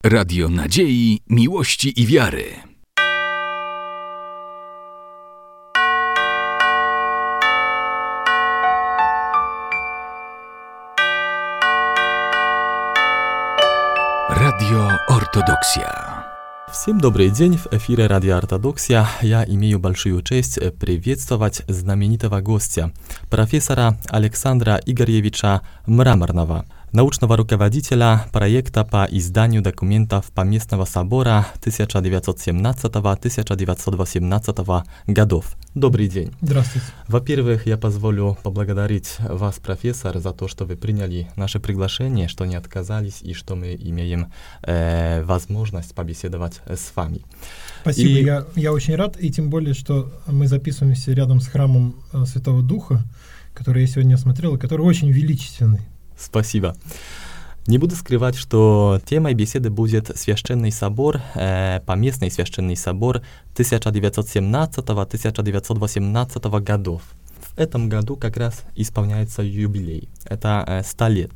Radio Nadziei, Miłości i Wiary. Radio Ортодоксия. Всем добрый день, в эфире Радио Ортодоксия. Я имею большую честь приветствовать знаменитого гостя, профессора Александра Игоревича Мраморного, научного руководителя проекта по изданию документов Поместного собора 1917-1918 годов. Добрый день. Здравствуйте. Во-первых, я позволю поблагодарить вас, профессор, за то, что вы приняли наше приглашение, что не отказались и что мы имеем возможность побеседовать с вами. Спасибо, я очень рад, и тем более, что мы записываемся рядом с храмом Святого Духа, который я сегодня осмотрел, и который очень величественный. Спасибо. Не буду скрывать, что темой беседы будет Священный собор, Поместный Священный собор 1917-1918 годов. В этом году как раз исполняется юбилей. Это 100 лет.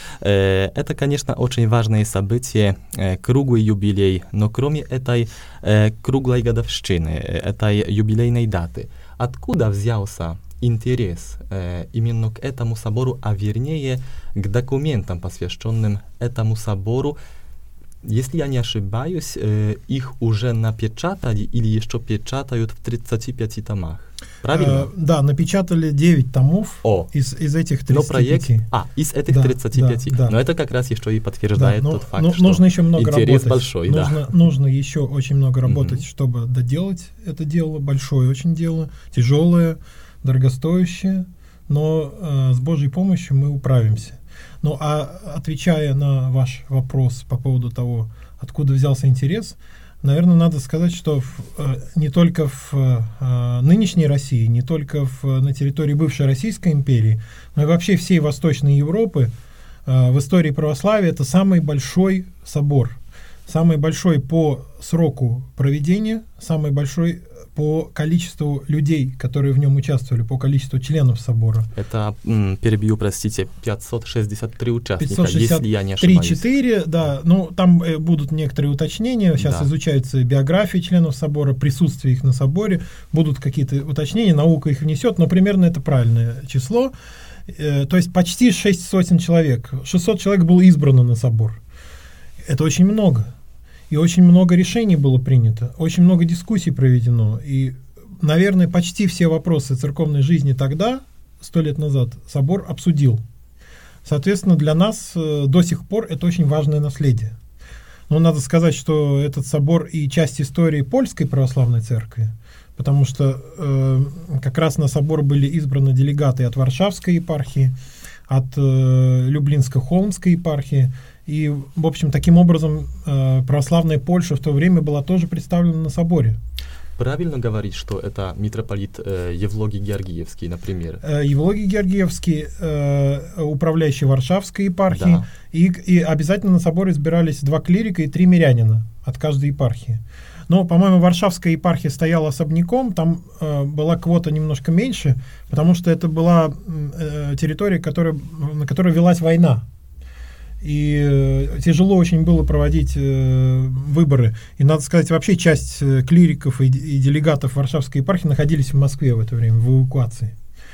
Это, конечно, очень важное событие, круглый юбилей, но кроме этой круглой годовщины, этой юбилейной даты, откуда взялся интерес именно к этому собору, а вернее к документам, посвященным этому собору? Если я не ошибаюсь, их уже напечатали или еще печатают в 35 томах. Правильно? Да, напечатали 9 томов из этих 35. Но проект, из этих 35. Да. Но это как раз еще и подтверждает тот факт, что нужно еще много интерес работать. большой. Нужно еще очень много работать, чтобы доделать это дело. Большое очень дело, тяжелое, дорогостоящее, но с Божьей помощью мы управимся. Ну, а отвечая на ваш вопрос по поводу того, откуда взялся интерес, наверное, надо сказать, что не только в нынешней России, не только на территории бывшей Российской империи, но и вообще всей Восточной Европы в истории православия это самый большой собор. Самый большой по сроку проведения, самый большой по количеству людей, которые в нем участвовали, по количеству членов собора. Это, перебью, простите, 563 участника, если я не ошибаюсь. 3-4, да, ну там будут некоторые уточнения, сейчас изучаются биографии членов собора, присутствие их на соборе, будут какие-то уточнения, наука их внесет, но примерно это правильное число. То есть почти 600 человек, 600 человек было избрано на собор. Это очень много. И очень много решений было принято, очень много дискуссий проведено. И, наверное, почти все вопросы церковной жизни тогда, 100 лет назад, собор обсудил. Соответственно, для нас до сих пор это очень важное наследие. Но надо сказать, что этот собор и часть истории Польской православной церкви, потому что как раз на собор были избраны делегаты от Варшавской епархии, от Люблинско-Холмской епархии. И, в общем, таким образом православная Польша в то время была тоже представлена на соборе. Правильно говорить, что это митрополит Евлогий Георгиевский, например? Евлогий Георгиевский, управляющий Варшавской епархии, да. И обязательно на собор избирались 2 клирика и 3 мирянина от каждой епархии. Но, по-моему, Варшавская епархия стояла особняком, там была квота немножко меньше, потому что это была территория, на которой велась война. И тяжело очень было проводить выборы. И, надо сказать, вообще часть клириков и делегатов Варшавской епархии находились в Москве в это время, в эвакуации.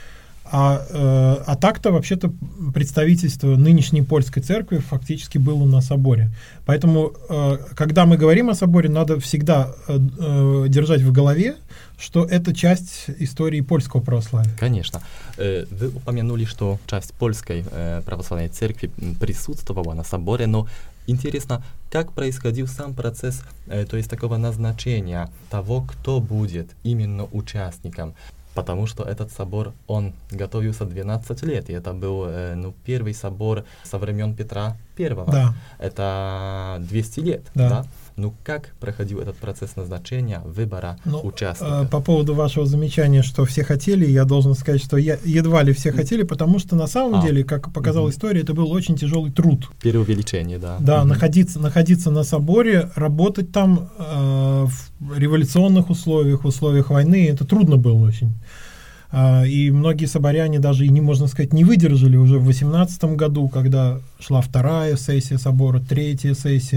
А так-то, вообще-то, представительство нынешней польской церкви фактически было на соборе. Поэтому, когда мы говорим о соборе, надо всегда держать в голове, что это часть истории польского православия. Конечно. Вы упомянули, что часть польской православной церкви присутствовала на соборе, но интересно, как происходил сам процесс, то есть такого назначения того, кто будет именно участником. Потому что этот собор, он готовился 12 лет, и это был первый собор со времен Петра I. Да. Это 200 лет. Да. Да? Ну, как проходил этот процесс назначения, выбора участников? По поводу вашего замечания, что все хотели, я должен сказать, что едва ли все хотели, потому что на самом деле, как показала история, это был очень тяжелый труд. Преувеличение, да. Да, находиться на соборе, работать там в революционных условиях, в условиях войны, это трудно было очень. И многие соборяне даже, можно сказать, не выдержали уже в 18 году, когда шла 2-я сессия собора, 3-я сессия,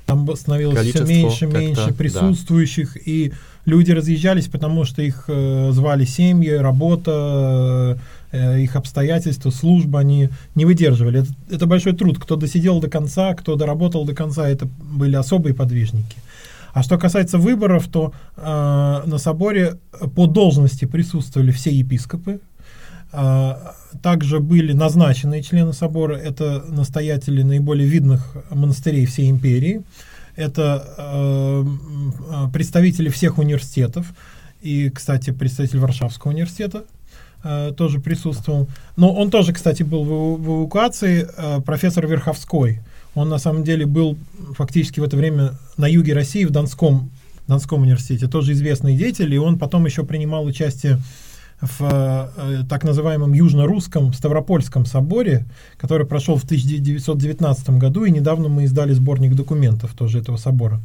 там становилось все меньше и меньше присутствующих, и люди разъезжались, потому что их звали семьи, работа, их обстоятельства, служба, они не выдерживали. Это большой труд. Кто досидел до конца, кто доработал до конца, это были особые подвижники. А что касается выборов, то на соборе по должности присутствовали все епископы. Также были назначенные члены собора, это настоятели наиболее видных монастырей всей империи. Это представители всех университетов. И, кстати, представитель Варшавского университета тоже присутствовал. Но он тоже, кстати, был в эвакуации, профессор Верховской. Он, на самом деле, был фактически в это время на юге России, в Донском университете. Тоже известный деятель, и он потом еще принимал участие в так называемом Южно-Русском Ставропольском соборе, который прошел в 1919 году, и недавно мы издали сборник документов тоже этого собора.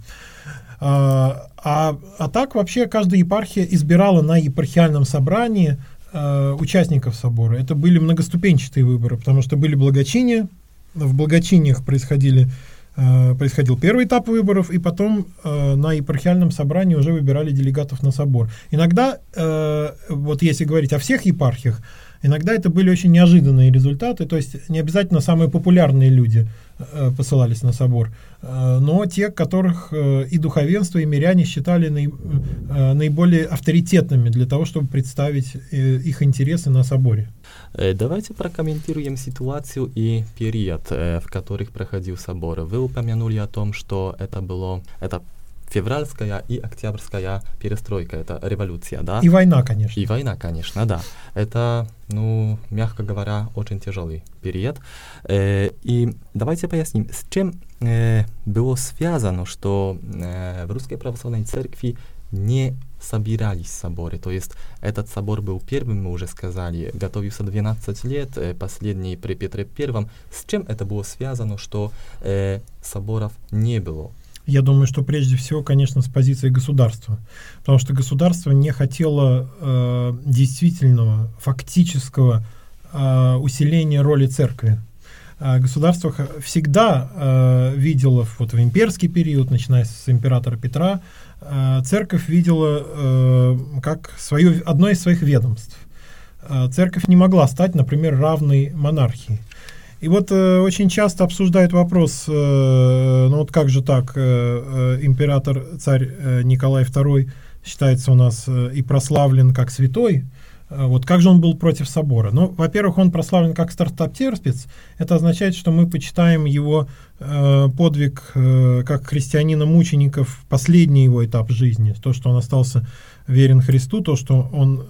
А так вообще каждая епархия избирала на епархиальном собрании участников собора. Это были многоступенчатые выборы, потому что были благочиния. В благочиниях происходил первый этап выборов, и потом на епархиальном собрании уже выбирали делегатов на собор. Иногда, вот если говорить о всех епархиях, иногда это были очень неожиданные результаты, то есть не обязательно самые популярные люди посылались на собор, но те, которых и духовенство, и миряне считали наиболее авторитетными для того, чтобы представить их интересы на соборе. Давайте прокомментируем ситуацию и период, в которых проходил собор. Вы упомянули о том, что это февральская и октябрьская перестройка, это революция, да? И война, конечно. И война, конечно, да. Это, мягко говоря, очень тяжелый период. И давайте поясним, с чем было связано, что в Русской Православной Церкви не собирались соборы. То есть этот собор был первым, мы уже сказали, готовился 12 лет, последний при Петре I. С чем это было связано, что соборов не было? Я думаю, что прежде всего, конечно, с позиции государства. Потому что государство не хотело действительного, фактического усиления роли церкви. Государство всегда видело в имперский период, начиная с императора Петра, церковь видела как одно из своих ведомств. Церковь не могла стать, например, равной монархии. И вот очень часто обсуждают вопрос, как же так, император, царь Николай II считается у нас и прославлен как святой, вот как же он был против собора? Во-первых, он прославлен как старостотерпец. Это означает, что мы почитаем его подвиг как христианина-мученика в последний его этап жизни. То, что он остался верен Христу, то, что он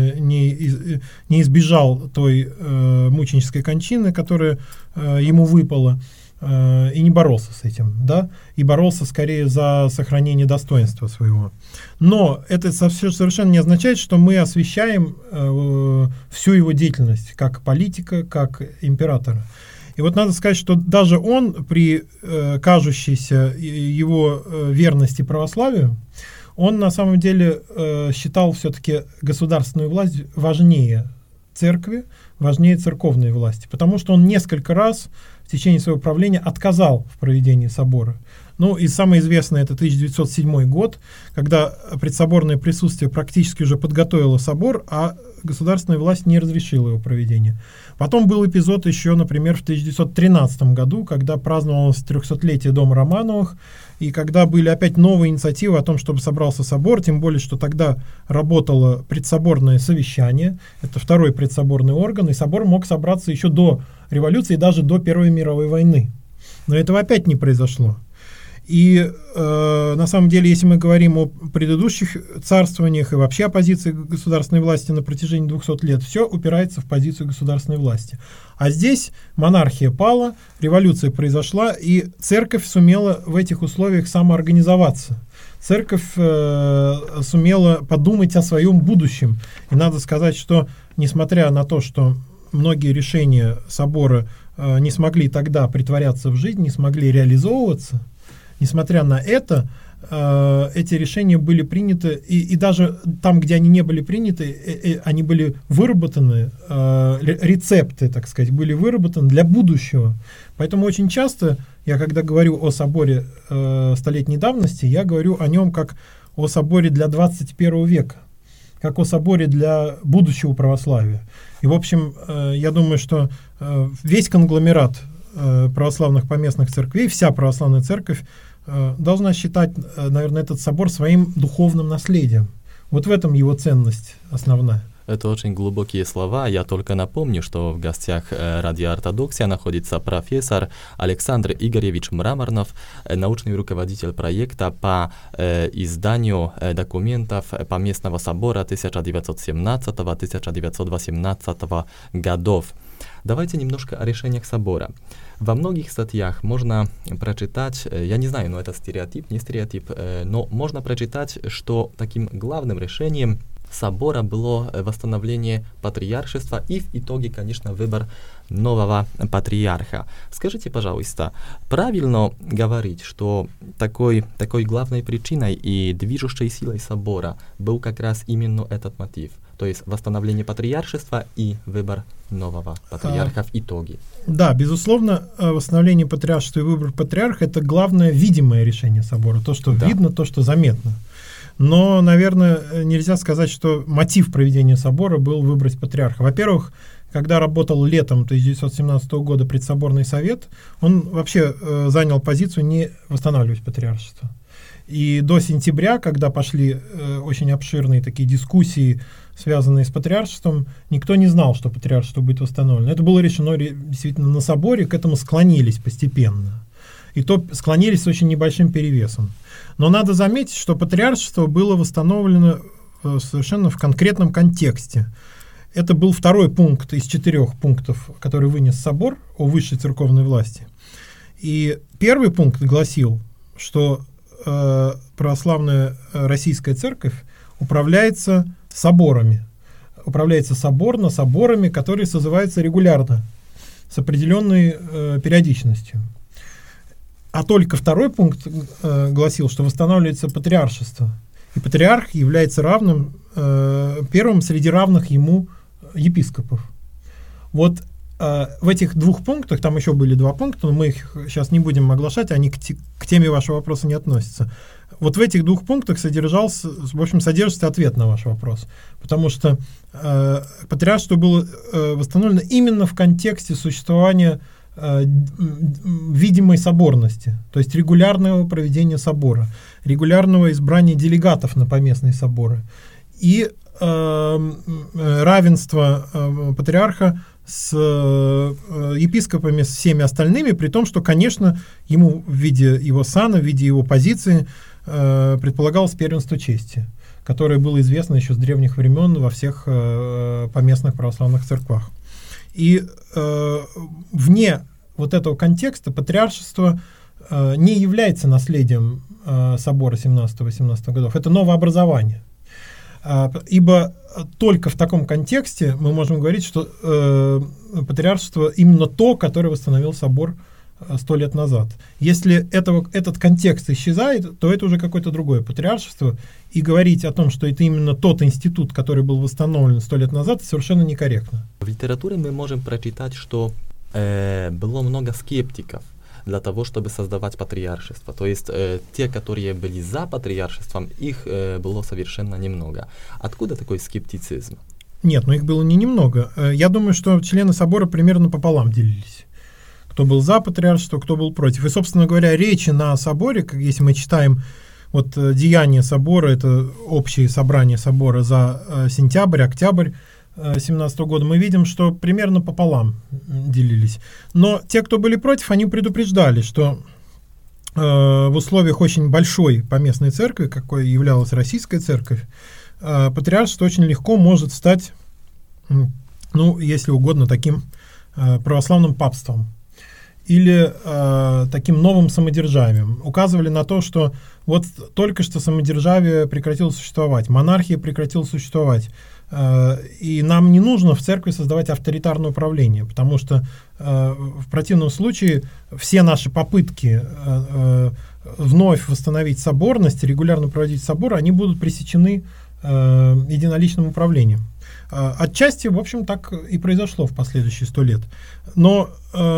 не избежал той мученической кончины, которая ему выпала, и не боролся с этим, да, и боролся скорее за сохранение достоинства своего. Но это совершенно не означает, что мы освящаем всю его деятельность, как политика, как императора. И вот надо сказать, что даже он при кажущейся его верности православию, он на самом деле считал все-таки государственную власть важнее церкви, важнее церковной власти, потому что он несколько раз в течение своего правления отказал в проведении собора. И самое известное — это 1907 год, когда предсоборное присутствие практически уже подготовило собор, а государственная власть не разрешила его проведение. Потом был эпизод еще, например, в 1913 году, когда праздновалось 300-летие дома Романовых, и когда были опять новые инициативы о том, чтобы собрался собор, тем более, что тогда работало предсоборное совещание, это второй предсоборный орган, и собор мог собраться еще до революции, даже до Первой мировой войны. Но этого опять не произошло. И на самом деле, если мы говорим о предыдущих царствованиях и вообще о позиции государственной власти на протяжении 200 лет, все упирается в позицию государственной власти. А здесь монархия пала, революция произошла, и церковь сумела в этих условиях самоорганизоваться. Церковь сумела подумать о своем будущем. И надо сказать, что несмотря на то, что многие решения собора не смогли тогда притворяться в жизнь, не смогли реализовываться, несмотря на это, эти решения были приняты, и даже там, где они не были приняты, они были выработаны, рецепты, так сказать, были выработаны для будущего. Поэтому очень часто я, когда говорю о соборе столетней давности, я говорю о нем как о соборе для 21 века, как о соборе для будущего православия. И, в общем, я думаю, что весь конгломерат православных поместных церквей, вся православная церковь должна считать, наверное, этот собор своим духовным наследием. Вот в этом его ценность основная. Это очень глубокие слова. Я только напомню, что в гостях радио «Ортодоксия» находится профессор Александр Игоревич Мраморнов, научный руководитель проекта по изданию документов Поместного собора 1917-1918 годов. Давайте немножко о решениях собора. Во многих статьях можно прочитать, я не знаю, но это стереотип, не стереотип, но можно прочитать, что таким главным решением собора было восстановление патриаршества и в итоге, конечно, выбор нового патриарха. Скажите, пожалуйста, правильно говорить, что такой главной причиной и движущей силой собора был как раз именно этот мотив, то есть восстановление патриаршества и выбор нового патриарха в итоге? Да, безусловно, восстановление патриаршества и выбор патриарха — это главное видимое решение собора, то, что видно, то, что заметно. Но, наверное, нельзя сказать, что мотив проведения собора был выбрать патриарха. Во-первых, когда работал летом 1917 года предсоборный совет, он вообще занял позицию не восстанавливать патриаршество. И до сентября, когда пошли очень обширные такие дискуссии, связанные с патриаршеством, никто не знал, что патриаршество будет восстановлено. Это было решено действительно на соборе, к этому склонились постепенно. И то склонились с очень небольшим перевесом. Но надо заметить, что патриаршество было восстановлено совершенно в конкретном контексте. Это был второй пункт из 4 пунктов, который вынес собор о высшей церковной власти. И первый пункт гласил, что православная российская церковь управляется соборами. Управляется соборами, которые созываются регулярно, с определенной периодичностью. А только второй пункт гласил, что восстанавливается патриаршество. И патриарх является равным, первым среди равных ему епископов. Вот в этих 2 пунктах, там еще были 2 пункта, но мы их сейчас не будем оглашать, они к теме вашего вопроса не относятся. Вот в этих 2 пунктах содержится ответ на ваш вопрос. Потому что патриаршество было восстановлено именно в контексте существования видимой соборности, то есть регулярного проведения собора, регулярного избрания делегатов на поместные соборы и равенство патриарха с епископами, с всеми остальными, при том, что, конечно, ему в виде его сана, в виде его позиции предполагалось первенство чести, которое было известно еще с древних времен во всех поместных православных церквах. И вне вот этого контекста патриаршество не является наследием собора 17-18 годов. Это новообразование. Ибо только в таком контексте мы можем говорить, что патриаршество именно то, которое восстановил собор 100 лет назад. Если этот контекст исчезает, то это уже какое-то другое патриаршество, и говорить о том, что это именно тот институт, который был восстановлен 100 лет назад, совершенно некорректно. В литературе мы можем прочитать, что было много скептиков для того, чтобы создавать патриаршество. То есть те, которые были за патриаршеством, их было совершенно немного. Откуда такой скептицизм? Нет, их было не немного. Я думаю, что члены собора примерно пополам делились. Кто был за патриаршество, кто был против. И, собственно говоря, речи на соборе, если мы читаем деяния собора, это общее собрание собора за сентябрь, октябрь 17 года, мы видим, что примерно пополам делились. Но те, кто были против, они предупреждали, что в условиях очень большой поместной церкви, какой являлась российская церковь, патриаршество очень легко может стать, если угодно, таким православным папством или таким новым самодержавием. Указывали на то, что вот только что самодержавие прекратило существовать, монархия прекратила существовать, и нам не нужно в церкви создавать авторитарное управление, потому что в противном случае все наши попытки вновь восстановить соборность, регулярно проводить соборы, они будут пресечены единоличным управлением. Отчасти, в общем, так и произошло в последующие 100 лет. Но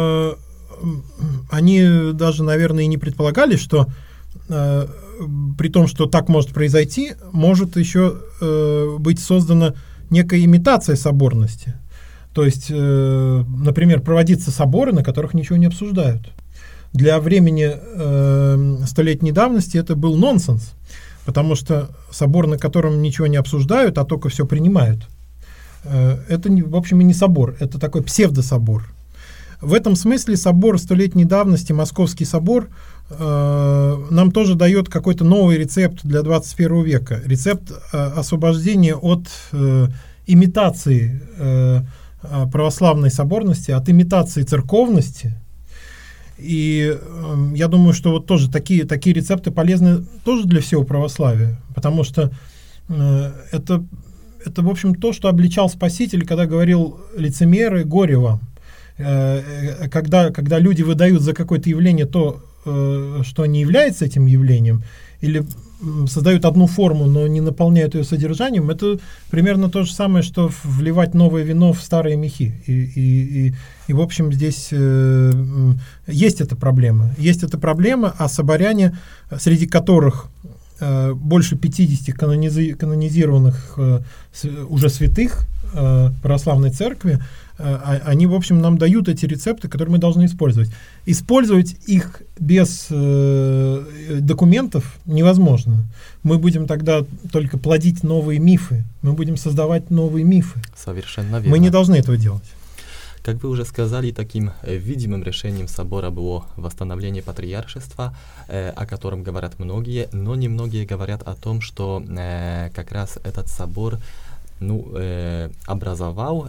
они даже, наверное, и не предполагали, что при том, что так может произойти, может еще быть создана некая имитация соборности. То есть, например, проводиться соборы, на которых ничего не обсуждают. Для времени столетней давности это был нонсенс, потому что собор, на котором ничего не обсуждают, а только все принимают, это, в общем, и не собор, это такой псевдособор. В этом смысле собор столетней давности, Московский собор, нам тоже дает какой-то новый рецепт для 21 века. Рецепт освобождения от имитации православной соборности, от имитации церковности. И я думаю, что вот тоже такие рецепты полезны тоже для всего православия, потому что это, в общем, то, что обличал Спаситель, когда говорил: лицемеры, горе вам. Когда люди выдают за какое-то явление то, что не является этим явлением, или создают одну форму, но не наполняют ее содержанием, это примерно то же самое, что вливать новое вино в старые мехи. И в общем, здесь есть эта проблема. Есть эта проблема, а соборяне, среди которых больше 50 канонизированных уже святых православной церкви, они, в общем, нам дают эти рецепты, которые мы должны использовать. Использовать их без документов невозможно. Мы будем тогда только плодить новые мифы. Мы будем создавать новые мифы. Совершенно верно. Мы не должны этого делать. Как вы уже сказали, таким видимым решением собора было восстановление патриаршества, о котором говорят многие, но немногие говорят о том, что как раз этот собор образовал,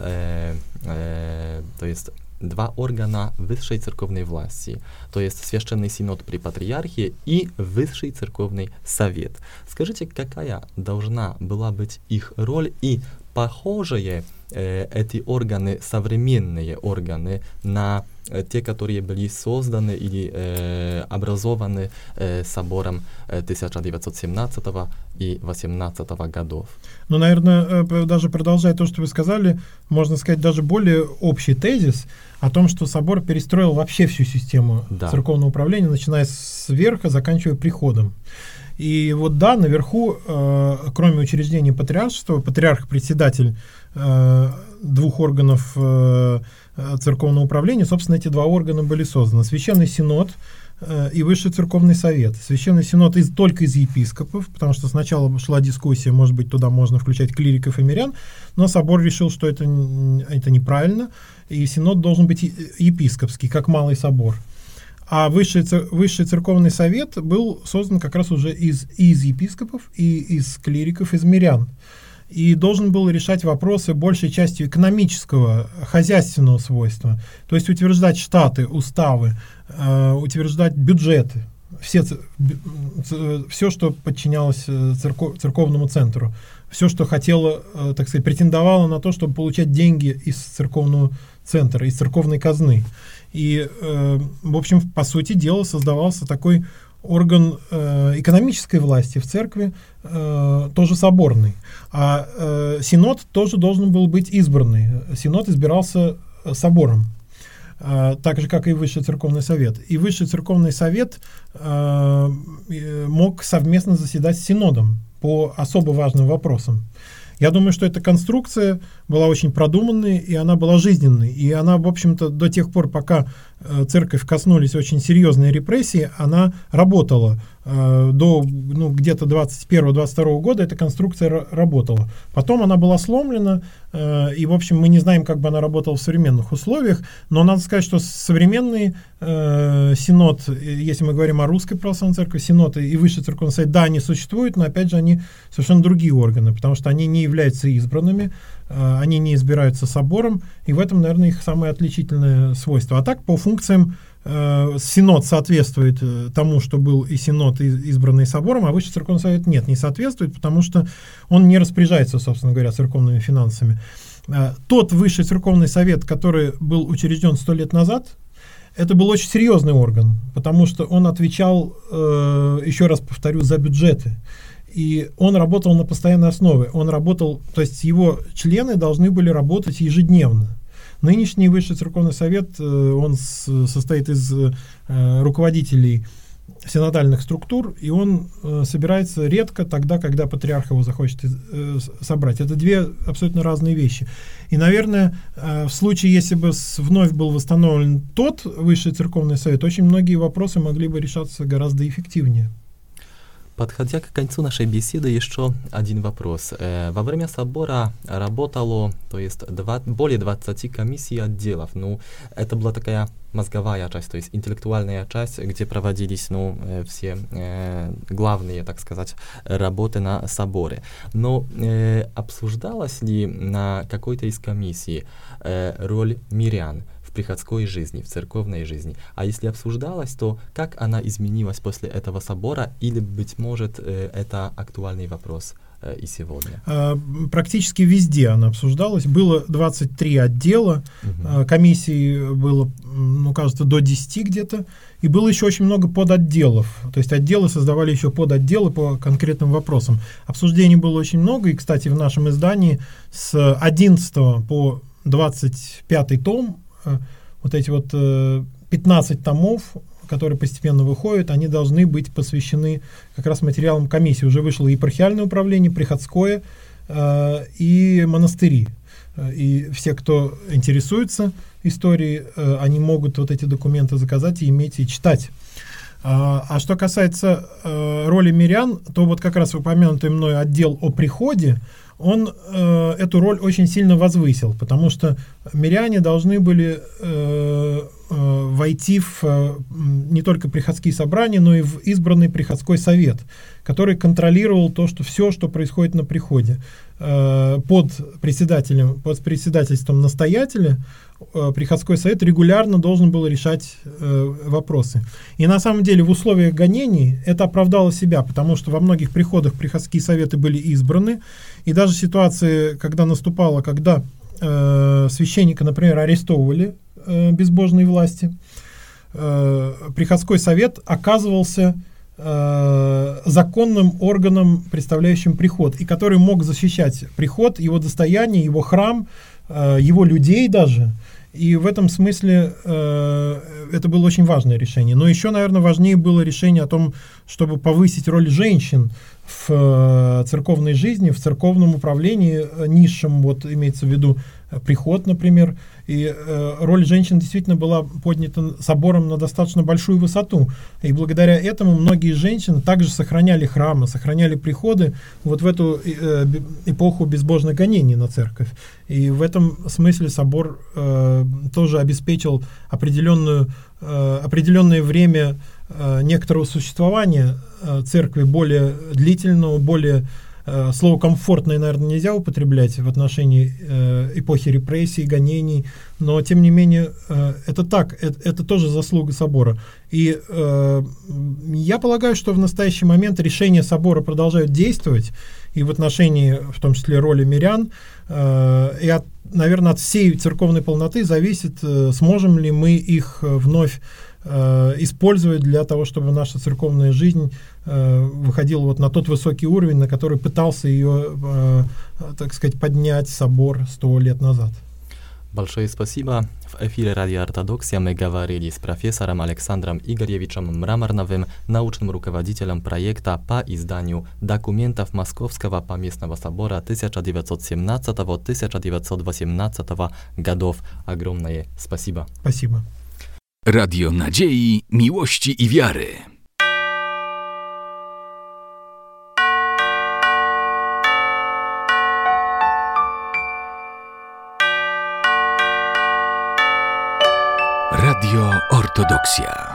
то есть два органа высшей церковной власти, то есть Священный Синод при Патриархии и Высший Церковный Совет. Скажите, какая должна была быть их роль и похожие эти органы, современные органы, на те, которые были созданы или образованы собором 1917 и 18 годов? Ну, наверное, даже продолжая то, что вы сказали, можно сказать даже более общий тезис о том, что собор перестроил вообще всю систему церковного управления, начиная с верха, заканчивая приходом. И вот наверху, кроме учреждений патриаршества, патриарх-председатель двух органов церковного управления, собственно, эти два органа были созданы. Священный Синод и Высший Церковный Совет. Священный Синод только из епископов, потому что сначала шла дискуссия, может быть, туда можно включать клириков и мирян, но собор решил, что это неправильно, и Синод должен быть епископский, как малый собор. А Высший Церковный Совет был создан как раз уже из епископов, и из клириков, из мирян. И должен был решать вопросы большей частью экономического, хозяйственного свойства. То есть утверждать штаты, уставы, утверждать бюджеты. Все, что подчинялось церковному центру. Все, что хотело, так сказать, претендовало на то, чтобы получать деньги из церковного центра, из церковной казны. И, в общем, по сути дела, создавался такой орган экономической власти в церкви, тоже соборный. А Синод тоже должен был быть избранный. Синод избирался собором, так же, как и Высший Церковный Совет. И Высший Церковный Совет мог совместно заседать с Синодом по особо важным вопросам. Я думаю, что эта конструкция была очень продуманной, и она была жизненной. И она, в общем-то, до тех пор, пока церковь коснулись очень серьезные репрессии, она работала. До где-то 21-22 года эта конструкция работала. Потом она была сломлена, и, в общем, мы не знаем, как бы она работала в современных условиях, но надо сказать, что современный Синод, если мы говорим о Русской Православной Церкви, Синод и Высший Церковный Совет, да, они существуют, но, опять же, они совершенно другие органы, потому что они не являются избранными, они не избираются собором, и в этом, наверное, их самое отличительное свойство. А так, по функциям, Синод соответствует тому, что был и Синод, избранный собором, а Высший Церковный Совет не соответствует, потому что он не распоряжается, собственно говоря, церковными финансами. Тот Высший Церковный Совет, который был учрежден 100 лет назад, это был очень серьезный орган, потому что он отвечал, еще раз повторю, за бюджеты. И он работал на постоянной основе. Он работал, то есть его члены должны были работать ежедневно. Нынешний Высший Церковный Совет, он состоит из руководителей синодальных структур, и он собирается редко тогда, когда патриарх его захочет собрать. Это две абсолютно разные вещи. И, наверное, в случае, если бы вновь был восстановлен тот Высший Церковный Совет, очень многие вопросы могли бы решаться гораздо эффективнее. Подходя к концу нашей беседы, еще один вопрос. Во время собора работало, то есть более 20 комиссий и отделов. Ну, это была такая мозговая часть, то есть интеллектуальная часть, где проводились все главные, так сказать, работы на соборе. Но обсуждалась ли на какой-то из комиссий роль мирян в приходской жизни, в церковной жизни? А если обсуждалась, то как она изменилась после этого собора? Или, быть может, это актуальный вопрос и сегодня? Практически везде она обсуждалась. Было 23 отдела, комиссий было, кажется, до 10 где-то, и было еще очень много подотделов. То есть отделы создавали еще подотделы по конкретным вопросам. Обсуждений было очень много, и, кстати, в нашем издании с 11 по 25 том, вот эти вот 15 томов, которые постепенно выходят, они должны быть посвящены как раз материалам комиссии. Уже вышло епархиальное управление, приходское и монастыри. И все, кто интересуется историей, они могут вот эти документы заказать и иметь, и читать. А что касается роли мирян, то вот как раз упомянутый мной отдел о приходе, он эту роль очень сильно возвысил, потому что миряне должны были войти в не только приходские собрания, но и в избранный приходской совет, который контролировал все, что происходит на приходе. Под председательством настоятеля приходской совет регулярно должен был решать вопросы. И на самом деле в условиях гонений это оправдало себя, потому что во многих приходах приходские советы были избраны, и даже ситуации, когда наступала, когда священника, например, арестовывали безбожной власти, приходской совет оказывался законным органом, представляющим приход, и который мог защищать приход, его достояние, его храм, его людей даже. И в этом смысле это было очень важное решение. Но еще, наверное, важнее было решение о том, чтобы повысить роль женщин в церковной жизни, в церковном управлении низшем, вот имеется в виду приход, например. И роль женщин действительно была поднята собором на достаточно большую высоту. И благодаря этому многие женщины также сохраняли храмы, сохраняли приходы вот в эту эпоху безбожных гонений на церковь. И в этом смысле собор тоже обеспечил определенное время некоторого существования церкви, более длительного, более... Слово «комфортное», наверное, нельзя употреблять в отношении эпохи репрессий, гонений, но, тем не менее, это так, это тоже заслуга собора. И я полагаю, что в настоящий момент решения собора продолжают действовать, и в отношении, в том числе, роли мирян, и, наверное, от всей церковной полноты зависит, сможем ли мы их вновь использовать для того, чтобы наша церковная жизнь выходила вот на тот высокий уровень, на который пытался ее, так сказать, поднять собор 100 лет назад. Большое спасибо. В эфире «Радио Ортодоксия» мы говорили с профессором Александром Игоревичем Мраморновым, научным руководителем проекта по изданию документов Московского поместного собора 1917-1918 годов. Огромное спасибо. Спасибо. Radio Nadziei, Miłości i Wiary. Radio Ortodoksja.